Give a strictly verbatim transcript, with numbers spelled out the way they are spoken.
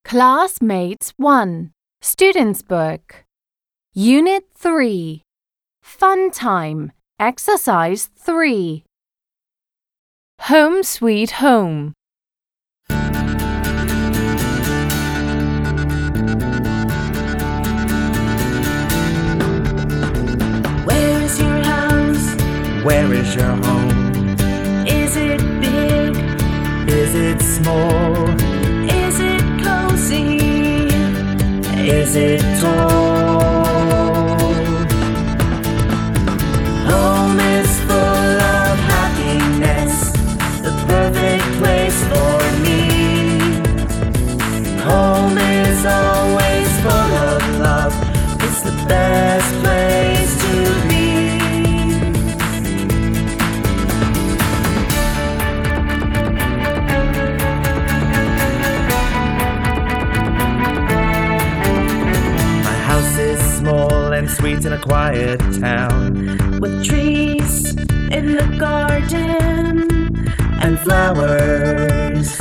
Classmates one, Students Book. Unit three, Fun Time, Exercise three. Home Sweet Home. Where is your house? Where is your home? Is it big? Is it small? Is it cozy? Is it tall? Home is full of happiness, the perfect place for me. Home is always full of love, it's the best place to be. Small and sweet in a quiet town, With trees in the garden and flowers